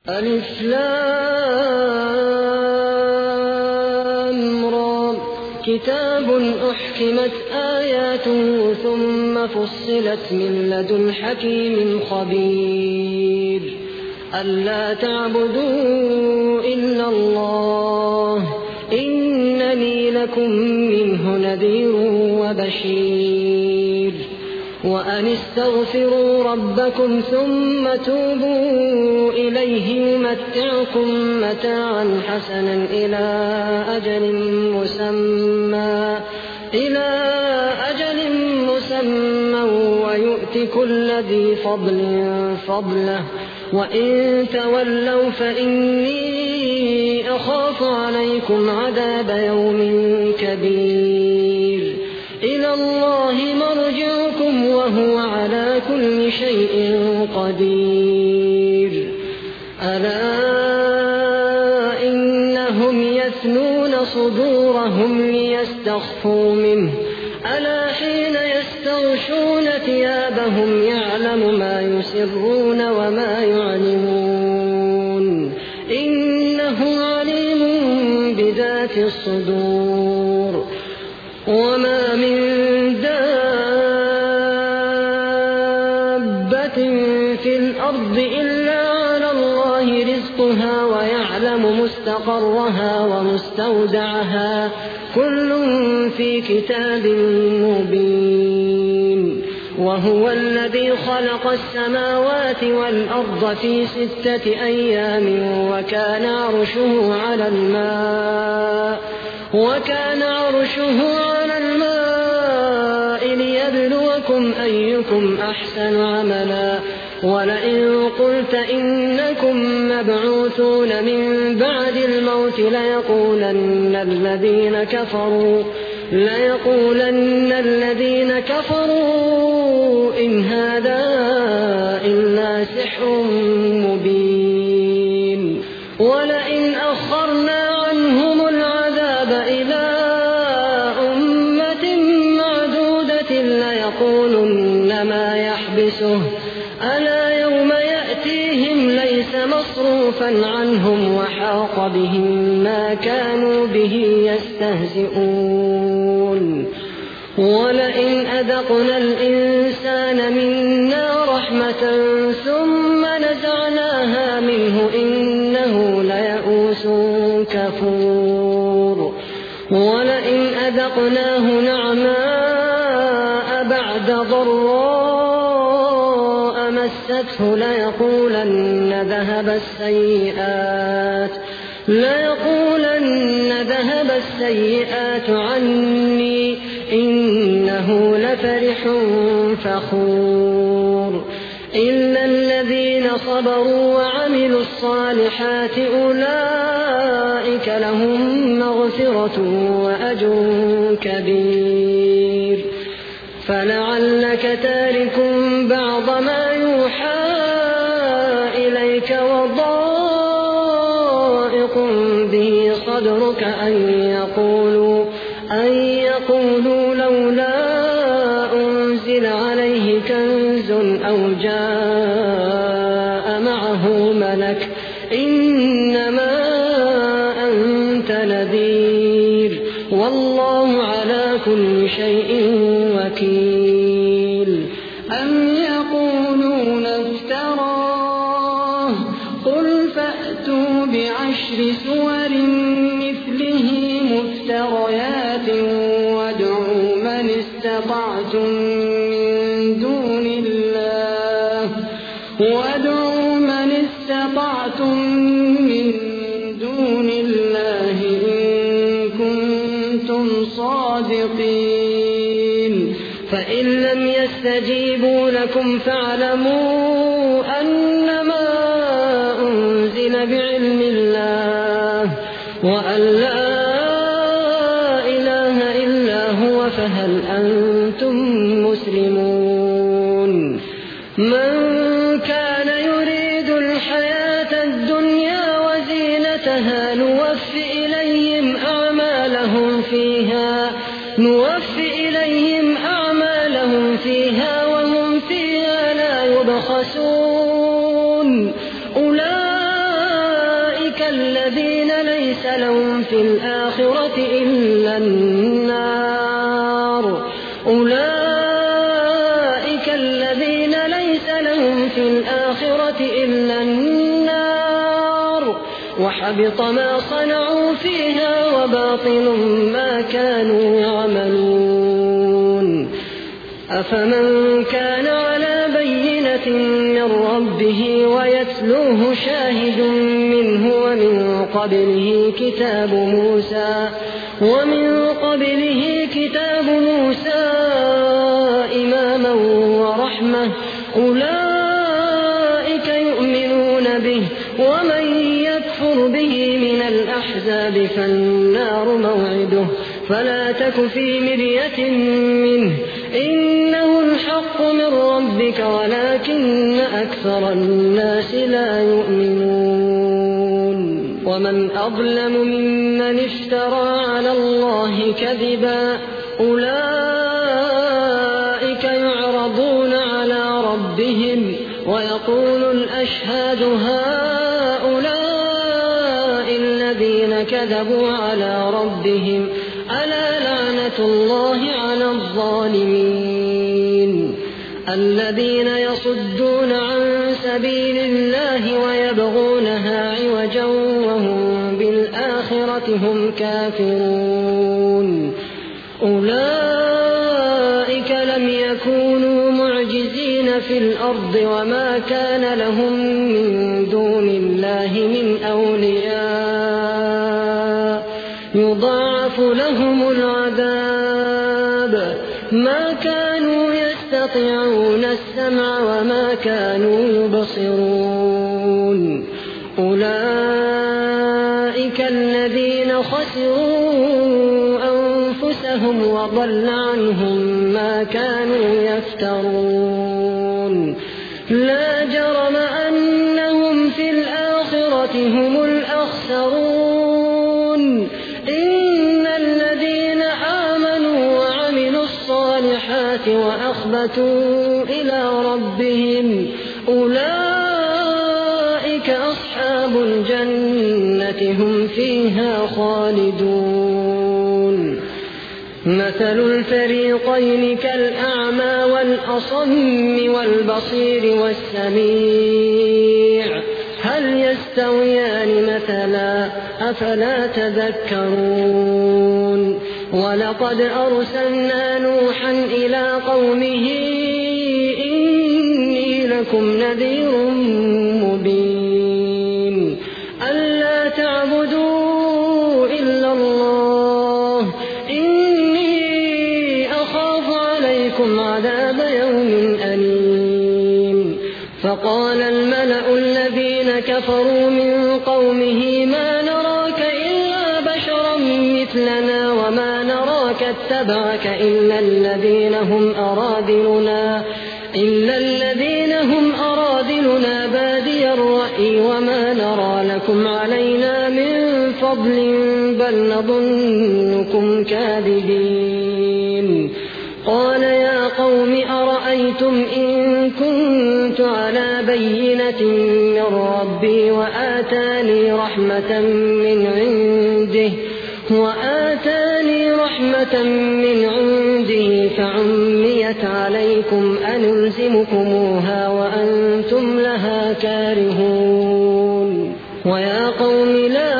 ألف لام را كتاب أحكمت آياته ثم فصلت من لدن حكيم خبير ألا تعبدوا إلا الله إنني لكم منه نذير وبشير وأن استغفروا ربكم ثم توبوا إليه يمتعكم متاعا حسنا إلى أجل مسمى ويؤت كل ذي فضل فضله وإن تولوا فإني أخاف عليكم عذاب يوم كبير إلى الله مرجعكم وهو على كل شيء قدير ألا إنهم يثنون صدورهم ليستخفوا منه ألا حين يستغشون ثيابهم يعلم ما يسرون وما يعلنون إنه عليم بذات الصدور وما من دابة في الأرض إلا على الله رزقها ويعلم مستقرها ومستودعها كل في كتاب مبين وهو الذي خلق السماوات والأرض في 6 أيام وكان عرشه على الماء ليبلوكم أيكم أحسن عملا ولئن قلت إنكم مبعوثون من بعد الموت ليقولن الذين كفروا إن هذا إلا سحر مبين ولئن أخرنا عنهم العذاب إلى أمة معدودة ليقولن ما يحبسه ألا يوم يأتيهم ليس مصروفا عنهم وحاق بهم ما كانوا به يستهزئون ولئن أذقنا الإنسان منا رحمة ثم نزعناها منه إنه ليئوس كفور ولئن أذقناه نعماء بعد ضراء مسته ليقولن ذهب السيئات عني إنه لفرح فخور إلا الذين صبروا وعملوا الصالحات أولئك لهم مغفرة وأجر كبير فلعلك تارك بعض ما يوحى إليك وضائق به صدرك أن يقولوا لولا أنزل عليه كنز أو جاء معه ملك إنما أنت نذير والله على كل شيء وكيل أم يقولون افتراه قل فأتوا ب10 سور مثله مفتريات وادعوا من استطعتم من دون الله إن كنتم صادقين فإن لم يستجيبوا لكم فاعلموا أنما أنزل بعلم الله وأن لا إله إلا هو فهل أنتم مسلمون من كان يريد الحياة الدنيا وزينتها نوفي إليهم أعمالهم فيها وهم فيها لا يبخسون أولئك الذين ليس لهم في الآخرة إلا النار أولئك الذين ليس لهم في الآخرة إلا النار وحبط ما صنعوا فيها وباطل ما كانوا يعملون أفمن كان على بينة من ربه ويتلوه شاهد منه ومن قبله كتاب موسى إماما ورحمة أولئك يؤمنون به ومن يكفر به من الأحزاب فالنار موعده فلا تك في مرية منه إنه الحق من ربك ولكن أكثر الناس لا يؤمنون ومن أظلم ممن افترى على الله كذبا أولئك يعرضون على ربهم ويقول الأشهاد هؤلاء الذين كذبوا على ربهم ألا لعنة الله على الظالمين الذين يصدون عن سبيل الله ويبغونها عوجا وهم بالآخرة هم كافرون أولئك لم يكونوا معجزين في الأرض وما كان لهم من دون الله من أولياء يضاعف لهم العذاب ما كانوا يستطيعون السمع وما كانوا يبصرون أولئك الذين خسروا أنفسهم وضل عنهم ما كانوا يفترون لا جرم أنهم في الآخرة هم الأخسرون إن الذين آمنوا وعملوا الصالحات وأخبتوا إلى ربهم أولئك أصحاب الجنة هم فيها خالدون مثل الفريقين كالأعمى والأصم والبصير والسميع هل يستويان مثلا أفلا تذكرون ولقد أرسلنا نوحا إلى قومه إني لكم نذير مبين ألا تعبدوا إلا الله إني أخاف عليكم عذاب يوم أليم فقال الملأ الذين كفروا من قومه ما نراك إلا بشرا مثلنا وما نراك اتبعك إلا الذين هم أرادلنا بادي الرأي وما نرى لكم علينا من فضل بل نظنكم كاذبين قال يا قوم أرأيتم إن كنت على بينة من ربي وآتاني رحمة من عنده فعميت عليكم أنلزمكموها وأنتم لها كارهون ويا قوم لا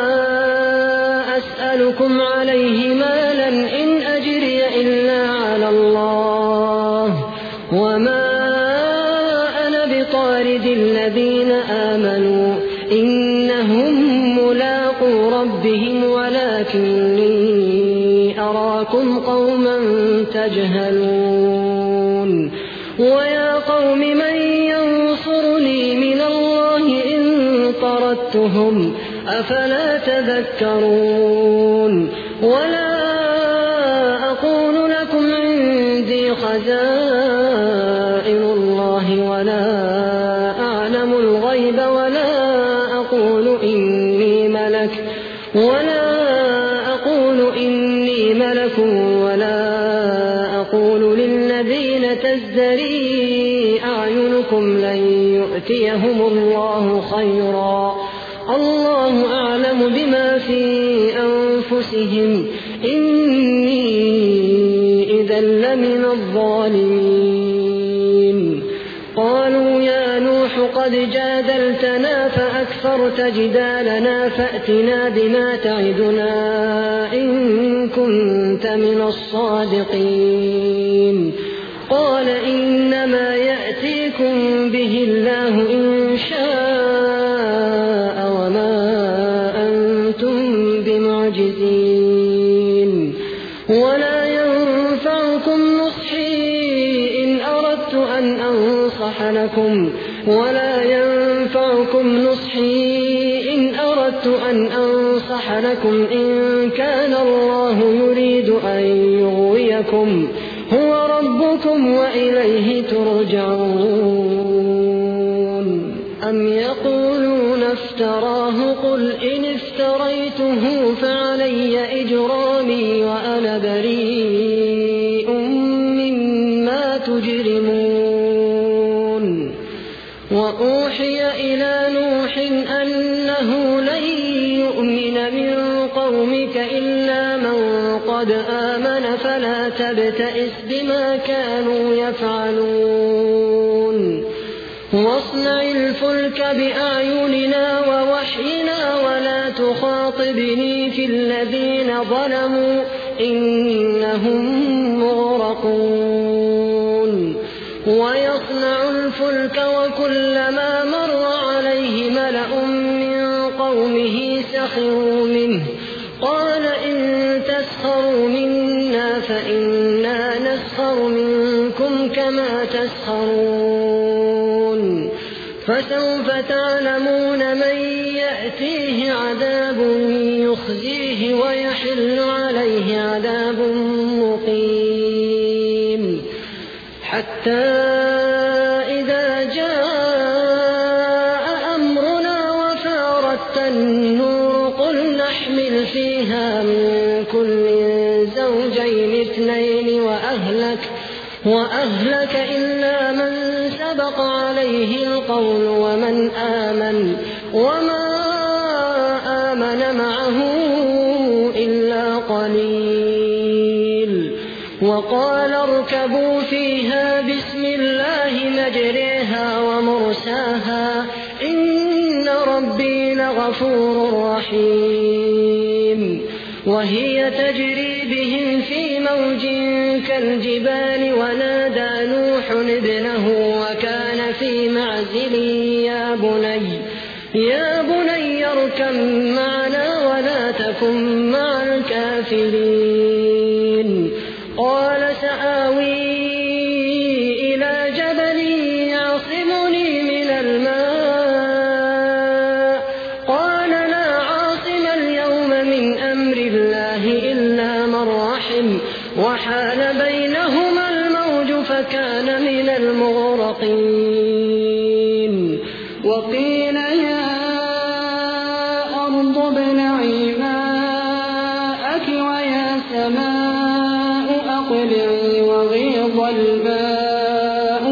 أسألكم عليه مالا إن أجري إلا على الله وما أنا بطارد الذين آمنوا إنهم ملاقو ربهم ولكني أراكم قوما تجهلون ويا قوم من ينصرني من الله إن طردتهم أفلا تذكرون ولا أقول لكم عندي خزائن الله ولا أعلم الغيب ولا أقول إني ملك ولا أقول للذين تزدري أعينكم لن يؤتيهم الله خيرا الله أعلم بما في أنفسهم إني إذا لمن الظالمين. قالوا يا نوح قد جادلتنا فأكثرت جدالنا فأتنا بما تعدنا إن كنت من الصادقين. قال إنما يأتيكم به الله إن شاء وما أنتم بمعجزين. ولا ينفعكم نصحي إن أردت أن أنصح لكم إن كان الله يريد أن يغويكم هو ربكم وإليه ترجعون. أم يقولون افتراه قل إن افتريته فعلي إجرامي وأنا بريء مما تجرمون. وأوحي إلى نوح أنه لن يؤمن من قومك إلا من قد آمن فلا تبتئس بما كانوا يفعلون. واصنع الفلك بأعيننا ووحينا ولا تخاطبني في الذين ظلموا إنهم مغرقون. ويصنع الفلك وكلما مر عليه ملأ من قومه سخروا منه قال إن تسخروا منا فإنا نسخر منكم كما تسخرون. فسوف تعلمون من يأتيه عذاب يخزيه ويحل عليه عذاب مقيم. حتى إذا جاء أمرنا وفارت النور قل نحمل فيها من كل زوجين اثنين وأهلك إلا من سبق عليه القول ومن آمن وما آمن معه إلا قليل. وقال اركبوا فيها بسم الله مجريها ومرساها إن ربي لغفور رحيم. وهي تجري بهم في موج كالجبال ونادى نوح ابنه وكان في معزل يا بني اركب معنا ولا تكن مع الكافرين. قال سآوي إلى جبل يعصمني من الماء قال لا عاصم اليوم من أمر الله إلا من رحم وحال بينهما الموج فكان من المغرقين. وقيل يا أرض ابلعي ماءك ويا سماء أقلعي وغيض الماء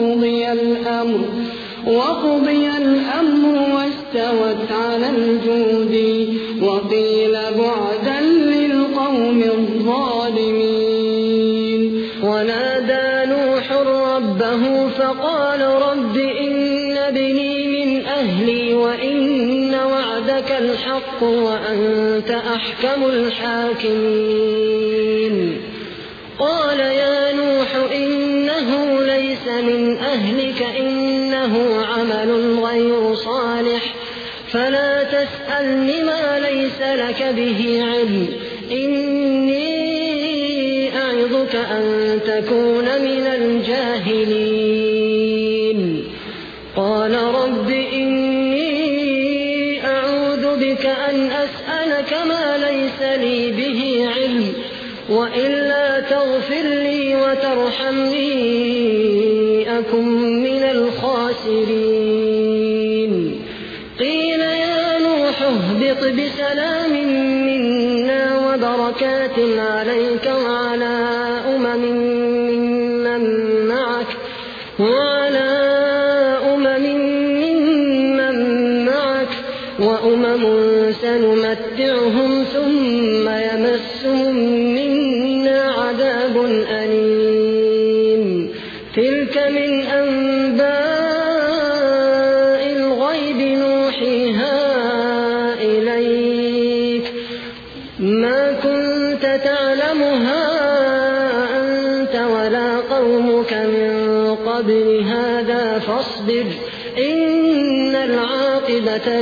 وقضي الأمر واستوت على الجود. وقيل بعدا للقوم الظالمين. ونادى نوح ربه فقال رب إن ابني من أهلي وإن وعدك الحق وأنت أحكم الحاكمين. قال يا نوح إنه ليس من أهلك إنه عمل غير صالح فلا تسألني ما ليس لك به علم إني أعظك أن تكون من الجاهلين. قال رب إني أعوذ بك أن أسألك ما ليس لي به علم وإلا تغفر لي وترحمني أكن من الخاسرين. قيل يا نوح اهبط بسلام منا وبركات عليك وعلى أمم ممن معك وأمم سنمتعهم ثم يمسهم منا عذاب أليم تلك من أنباء الغيب نوحيها إليك ما كنت تعلمها أنت ولا قومك من قبل هذا فاصبر إن العاقبة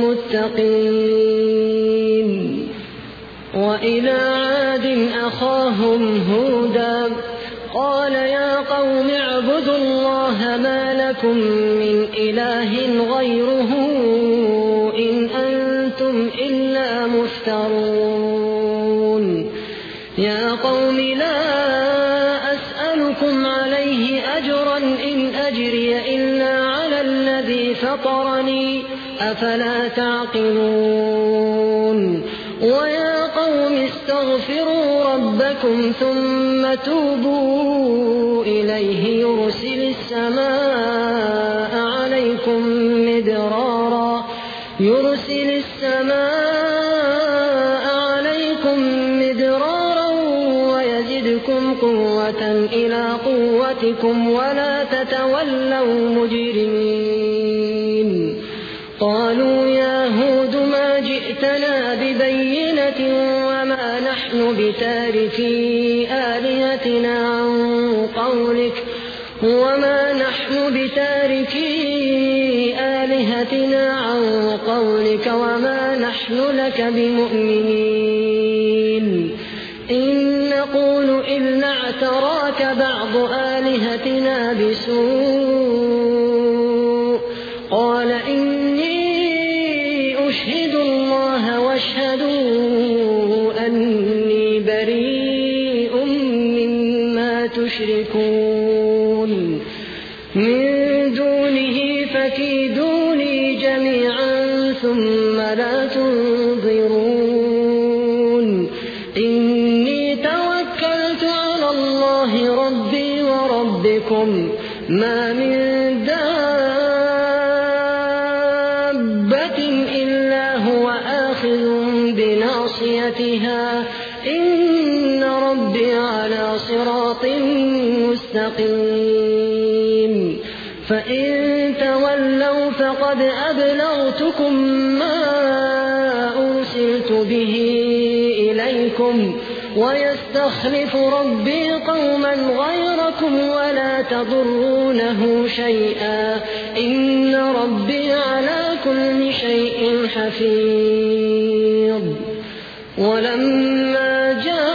للمتقين وإلى عاد أخاهم هودا قال يا قوم اعبدوا الله ما لكم من إله غيره إن أنتم إلا مفترون يا قوم لا أسألكم عليه أجرا إن أجري إلا على الذي فطرني أفلا تعقلون ويا قوم استغفروا ربكم ثم توبوا إليه يرسل السماء عليكم مدرارا ويزدكم قوة إلى قوتكم ولا تتولوا مجرمين قالوا يا هود ما جئتنا ببينة وما نحن بتاركي آلهتنا عن قولك وما نحن لك بمؤمنين إن نقول إلا اعتراك بعض آلهتنا بسوء قال إني أشهد الله واشهدوا أني بريء مما تشركون من دونه فكيدوني جميعا ثم لا تنظرون إني توكلت على الله ربي وربكم ما من دابة إلا هو آخذ بناصيتها إن ربي على صراط مستقيم فإن تولوا فقد أبلغتكم ما أرسلت به إليكم ويستخلف ربي قوما غيركم ولا تضرونه شيئا إن ربي على كل شيء حفيظ ولما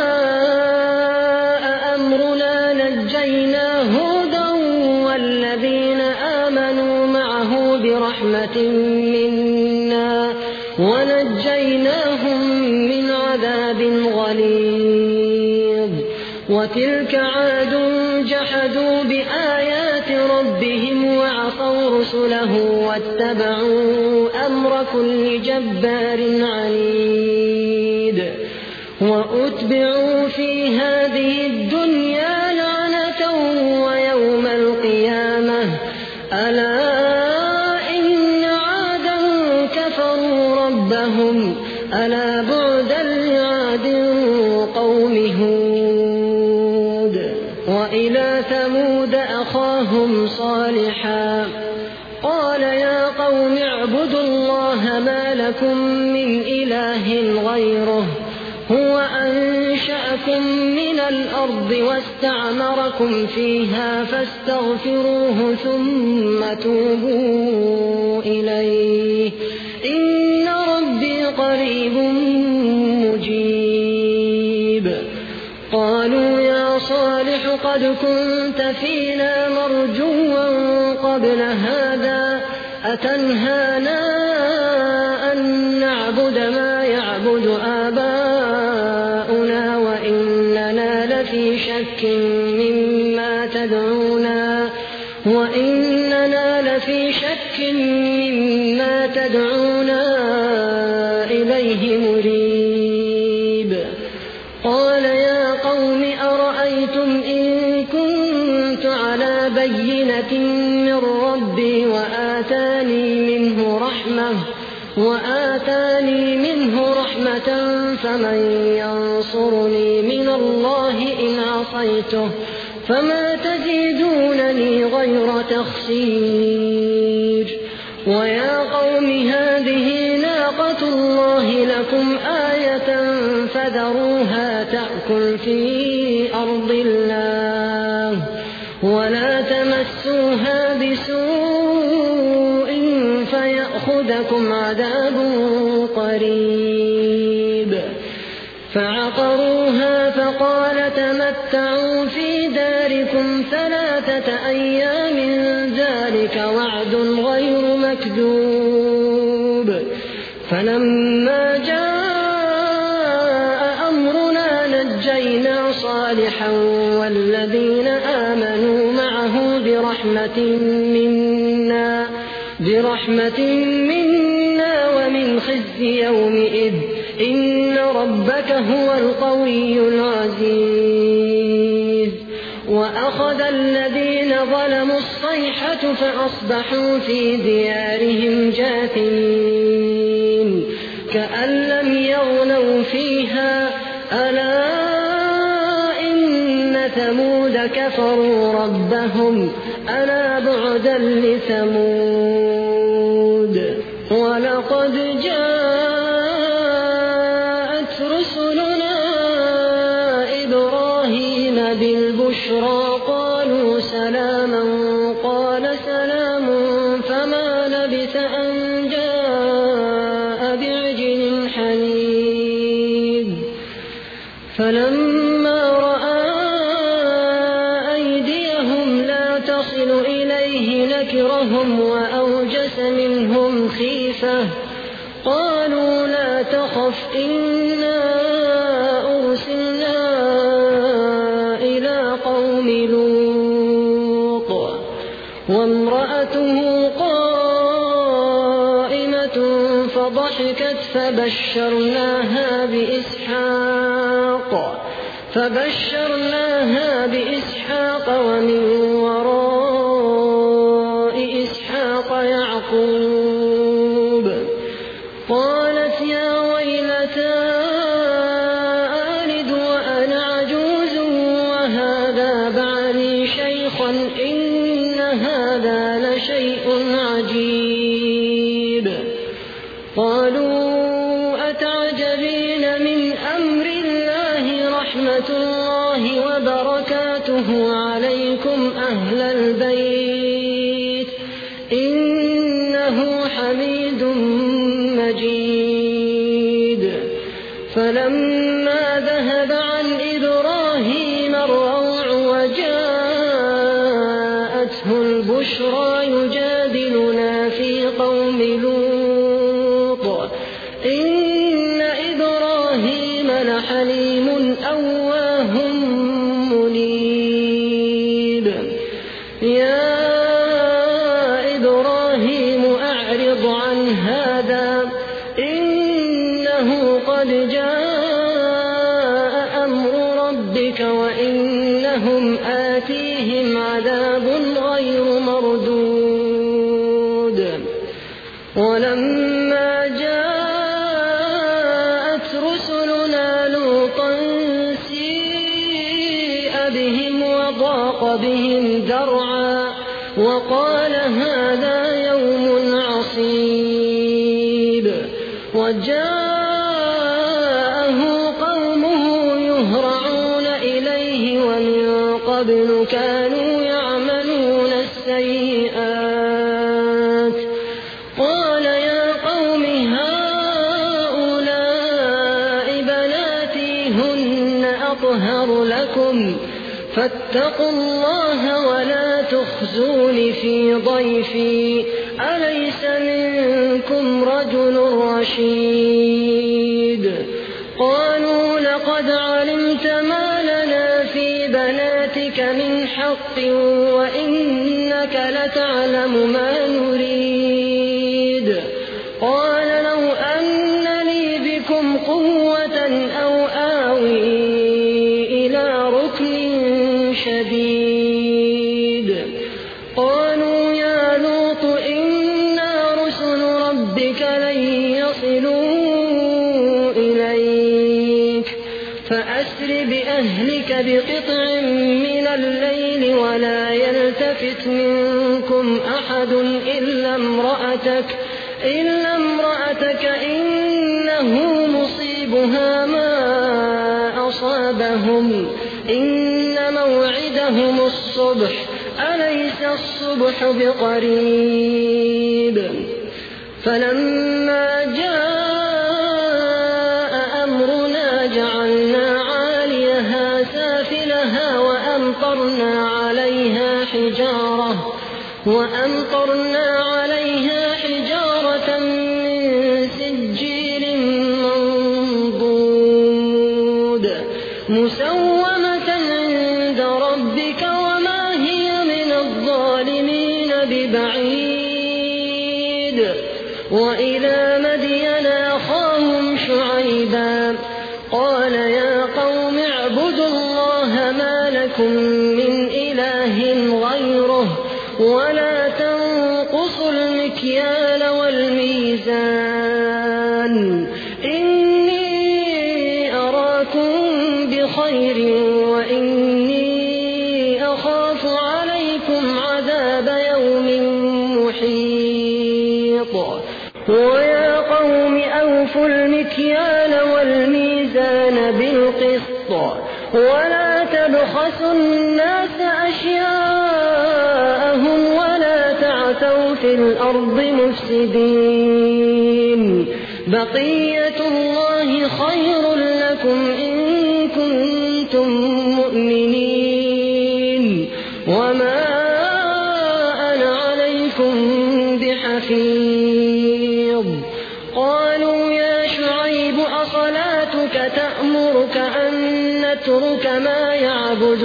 جاء أمرنا نجينا هودا والذين آمنوا معه برحمة منا ونجيناهم من عذاب غليظ وتلك عاد جحدوا بآيات ربهم وعصوا رسله واتبعوا أمر كل جبار عنيد وأتبعوا في هذه الدنيا لعنة ويوم القيامة ألا إن عادا كفروا ربهم ألا بعدا لعاد قوم هود وإلى ثمود أخاهم صالحا قال يا قوم اعبدوا الله ما لكم من إله غيره هو أنشأكم من الأرض واستعمركم فيها فاستغفروه ثم توبوا إليه إن ربي قريب مجيب قالوا يا صالح قد كنت فينا مرجوا قبل هذا أتنهانا أن نعبد ما يعبد آباؤنا وإننا لفي شك مما تدعونا إليه مريب قال يا قوم أرأيتم إن كنت على بينة من ربي وآتاني منه رحمة وآتاني منه رحمة فمن ينصرني من الله إن عصيته فما تزيدونني غير تخسير ويا قوم هذه ناقة الله لكم آية فذروها تأكل في أرض الله ولا تمسوها بسوء فيأخذكم عذاب قريب فعقروها فقال تمتعوا في داركم 3 أيام ذلك وعد غير مكذوب فلما جاء أمرنا نجينا صالحا والذين آمنوا معه برحمة منا ومن خزي يومئذ إن ربك هو القوي العزيز وأخذ الذين ظلموا الصيحة فأصبحوا في ديارهم جاثمين كأن لم يغنوا فيها ألا إن ثمود كفروا ربهم ألا بعدا لثمود ولقد جاءت رسلنا إبراهيم بالبشرى قالوا سلاما قال سلام فما لبث أن جاء بعجل حنيذ فلما رأى أيديهم لا تصل إليه نكرهم وأوجس منهم خيفة قالوا لا تخف إنا أرسلنا إلى قوم لوط وامرأته قائمة فضحكت فبشرناها بإسحاق ومن وراء إسحاق يعقوب قالت يا ويلتى ألد وأنا عجوز وهذا بعلي شيخا إن هذا لشيء عجيب قالوا أتعجبين من أمر الله رحمة الله وبركاته عليكم أهل البيت إنه حميد مجيد فلما ذهب عن إبراهيم الروع وجاءته البشرى يجادلنا في قوم لوط إن إبراهيم لحليم أواه منيب يا إبراهيم أعرض عن هذا إنه قد جاء أمر ربك وإنهم آتيهم عذاب غير مردود ولما جاءت رسلنا لوطا سيء بهم وضاق بهم ذرعا وقال هذا يوم عصيب وجاءه قومه يهرعون إليه ومن قبل كانوا يعملون السيئات قال يا قوم هؤلاء بناتي هن أطهر لكم فاتقوا الله ولا تخزون في ضيفي أليس منكم رجل رشيد قالوا لقد علمت ما لنا في بناتك من حق وإنك لتعلم ما نريد قال لو أن لي بكم قوة أو آوي إلى ركن شديد قالوا يا لوط إنا رسل ربك لن يصلوا إليك فأسر بأهلك بقطع من الليل ولا يلتفت منكم أحد إلا امرأتك إنه مصيبها ما أصابهم إن موعدهم الصبح أليس الصبح بقريب فلما جاء أمرنا جعلنا عاليها سافلها وأمطرنا عليها حجارة من سجيل منضود مسومة عند ربك وما هي من الظالمين ببعيد وإلى مدين أخاهم شعيبا قال يا قوم اعبدوا الله ما لكم من إله غيره ولا تنقصوا المكيال والميزان إني أراكم بخير وإني أخاف عليكم عذاب يوم محيط ويا قوم أوفوا المكيال والميزان بالقسط ولا تبخسوا الناس أشياءهم ولا تعثوا في الأرض مفسدين بقية الله خير لكم إن كنتم مؤمنين وما أنا عليكم بحفيظ قالوا يا شعيب أصلاتك تأمرك أن نترك ما يعبد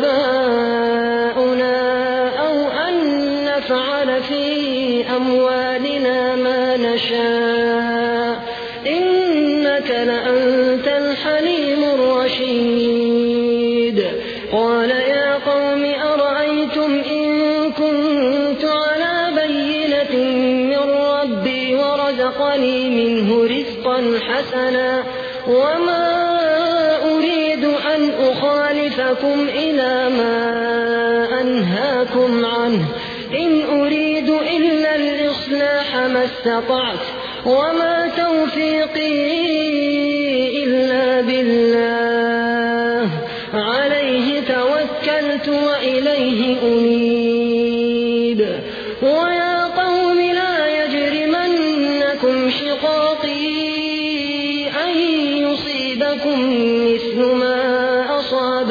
آباؤنا أو أن نفعل في أموالنا ما نشاء إنك لأنت الحليم الرشيد قال يا قوم أرأيتم إن كنت على بينة من ربي ورزقني منه رزقا حسنا وما أريد أن أخالفكم إلى ما أنهاكم عنه إن أريد إلا الإصلاح ما استطعت وما توفيقي إلا بالله عليه توكلت وإليه أنيب ويا قوم لا يجرمنكم شقاقي أن يصيبكم مثل ما أصاب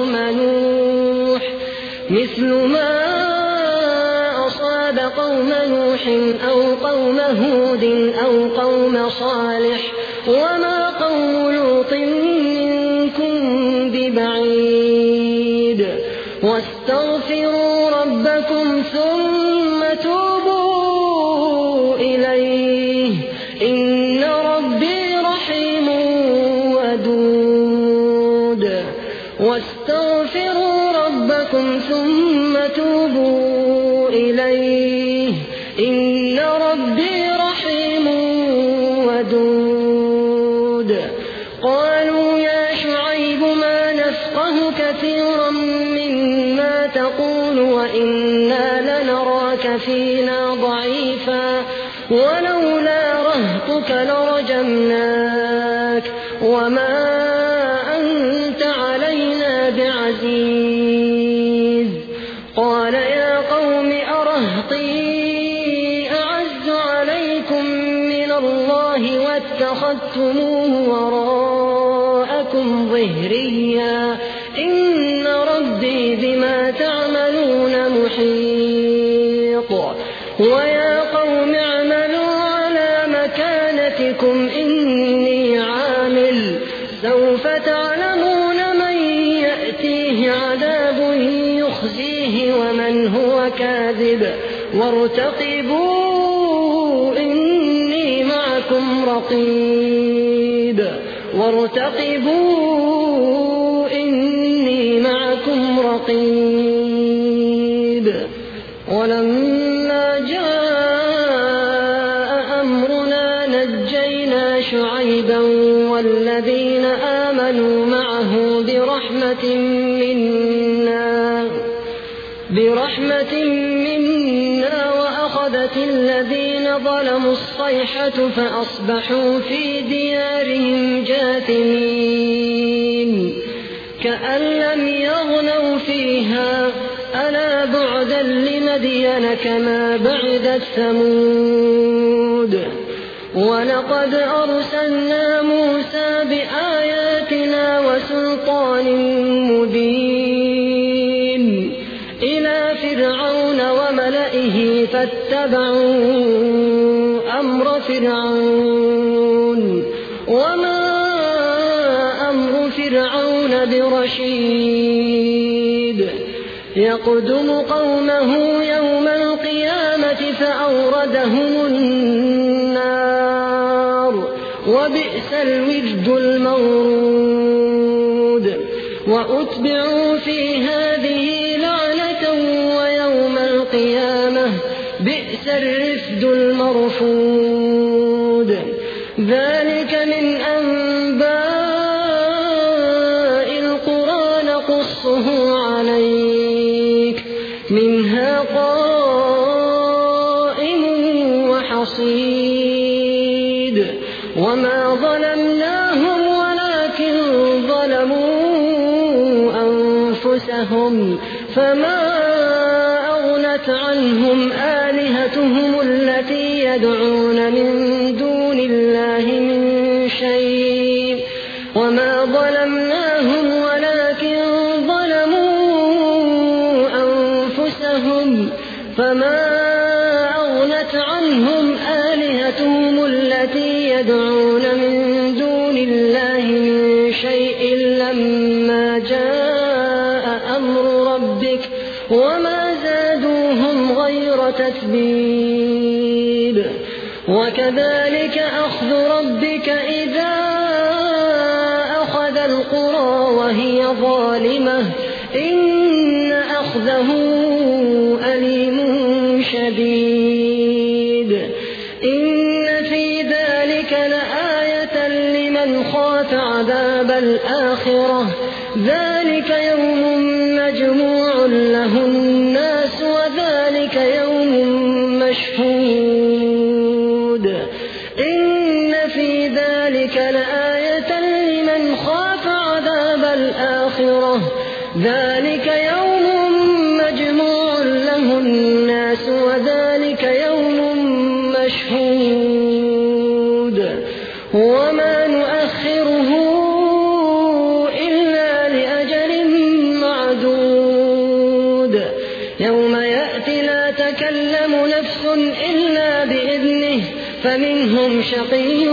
قوم نوح أو قوم هود أو قوم صالح وما قوم لوط منكم ببعيد واستغفروا ربكم ثم توبوا إليه إن ربي رحيم ودود واستغفروا ربكم ثم توبوا إليه إن ربي رحيم ودود قالوا يا شعيب ما نفقه كثيرا مما تقول وإنا لنراك فينا ضعيفا ولولا رهطك لرجمناك وما أنت علينا بعزيز قال يا قوم أرهطي أعز عليكم من الله واتخذتموه وراءكم ظهريا إن ربي بما تعملون محيط ويا قوم اعملوا على مكانتكم إني عامل سوف تعلمون من يأتيه عذاب يخزيه ومن هو كاذب وارتقبوا إني معكم رقيب ولما جاء أمرنا نجينا نجينا شعيبا والذين آمنوا معه برحمة منا وأخذت الذين ظلموا الصيحة فأصبحوا في ديارهم جاثمين كأن لم يغنوا فيها ألا بعدا لمدين كما بعدت ثمود ولقد أرسلنا موسى بآياتنا وسلطان مبين إلى فرعون وملئه فاتبعوا أمر فرعون وما أمر فرعون برشيد يقدم قومه يوم القيامة فأوردهم النار وبئس الورد المورود وأتبعوا في هذه لعنة ويوم القيامة بئس الرفد المرفود ذلك من أنباء القرى نقصه عليك منها قائم وحصيد وما ظلمناهم ولكن ظلموا أنفسهم فما أغنت عنهم آلهتهم التي يدعون من دون الله من شيء وما ظلمناهم ولكن ظلموا أنفسهم فما أغنت عنهم آلهتهم التي يدعون من دون الله من شيء لما جاء أمر ربك وما زادوهم غير تتبيب وكذلك أخذ ربك إذا أخذ القرى وهي ظالمة إن أخذه أليم شديد إن في ذلك لآية لمن خاف عذاب الآخرة ذلك يوم مجموع له الناس وذلك يوم مشهود إن في ذلك لآية لمن خاف عذاب الآخرة ذلك يوم مجموع له الناس وذلك يوم مشهود وما نؤخره إلا لأجل معدود يوم يأتي لا تكلم نفس إلا بإذنه فمنهم شقي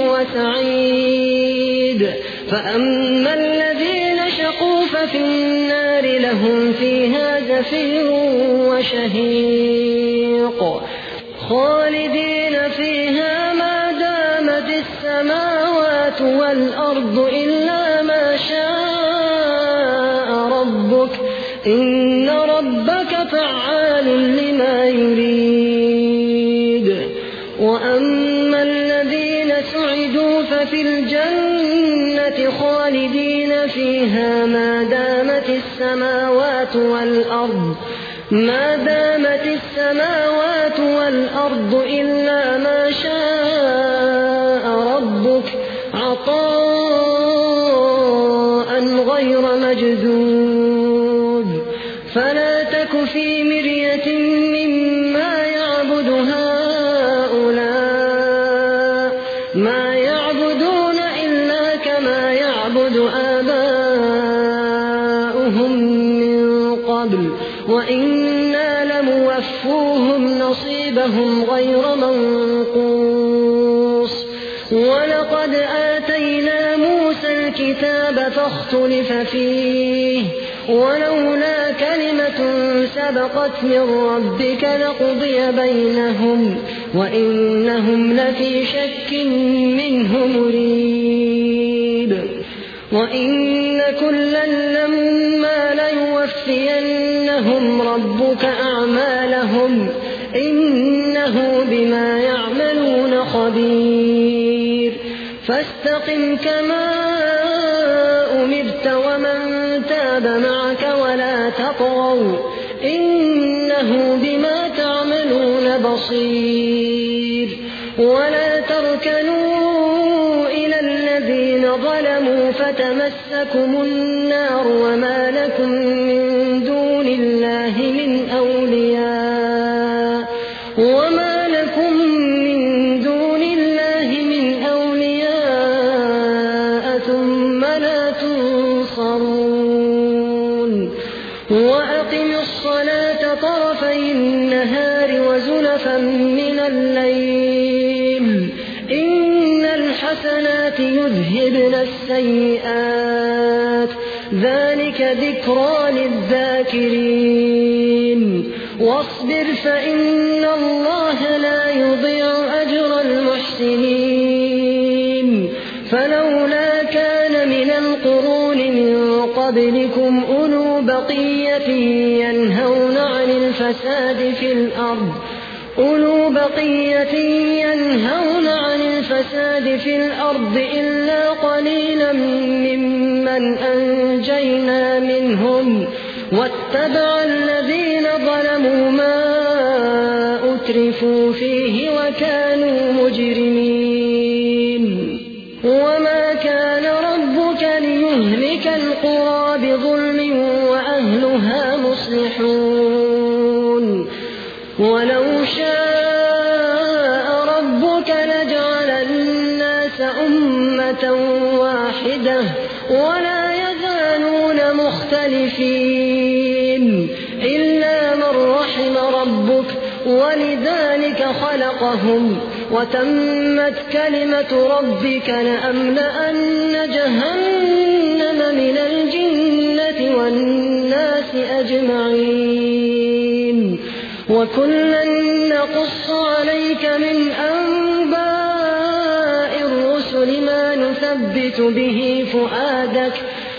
وسعيد فأما الذين شقوا ففي النار لهم فيها زفير وشهيق خالدين فيها ما دامت السماوات والأرض إلا ما شاء ربك إن ربك فعال لما يريد وأما الذين سعدوا ففي الجنة خالدين فيها ما دامت السماوات والأرض إلا ما شاء ربك عطاء غير مجذوذ فلا تك في مرية مما يعبد هؤلاء ما يعبدون إلا كما يعبد آباؤهم من قبل وإنا لموفوهم نصيبهم غير منقوص ولقد آتينا موسى الكتاب فاختلف فيه ولولا كلمة سبقت من ربك لقضي بينهم وإنهم لفي شك منه مريب وإن كلا لما ليوفينهم ربك أعمالهم إنه بما يعملون خبير فاستقم كما أمرت ومن تاب معك ولا تطغوا إنه بما تعملون بصير ولا تركنوا إلى الذين ظلموا فتمسكم النار وما لكم من دون الله من أولياء ثم لا تنصرون وأقم الصلاة طرفي النهار وزلفا من الليل إن الحسنات يذهبن السيئات ذلك ذكرى للذاكرين واصبر فإن الله لا يضيع أجر المحسنين فلولا كان من القرون من قبلكم أولو بقية ينهون عن الفساد في الأرض إلا قليلا ممن أنجينا منهم واتبع الذين ظلموا ما أترفوا فيه وكانوا مجرمين وما كان ربك ليهلك القرى بظلم وأهلها مصلحون ولو شاء ربك لجعل الناس أمة واحدة ولا يزالون مختلفين إلا من رحم ربك ولذلك خلقهم وتمت كلمة ربك لأملأن جهنم من الجنة والناس أجمعين وكلا نقص عليك من أنباء الرسل ما نثبت به فؤادك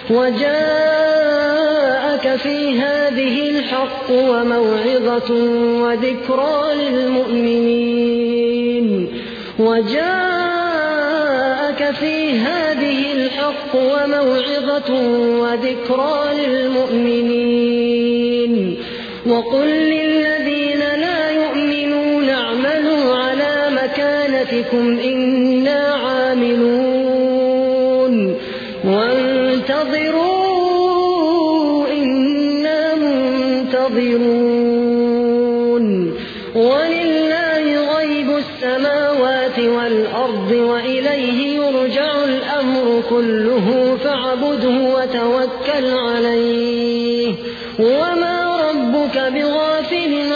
وجاءك في هذه الحق وموعظة وذكرى للمؤمنين وقل للذين لا يؤمنون اعملوا على مكانتكم إنا عاملون وانتظروا إنا منتظرون ولله غيب السماوات والأرض وإليه يرجع الأمر كله فاعبده وتوكل عليه وما ربك بغافل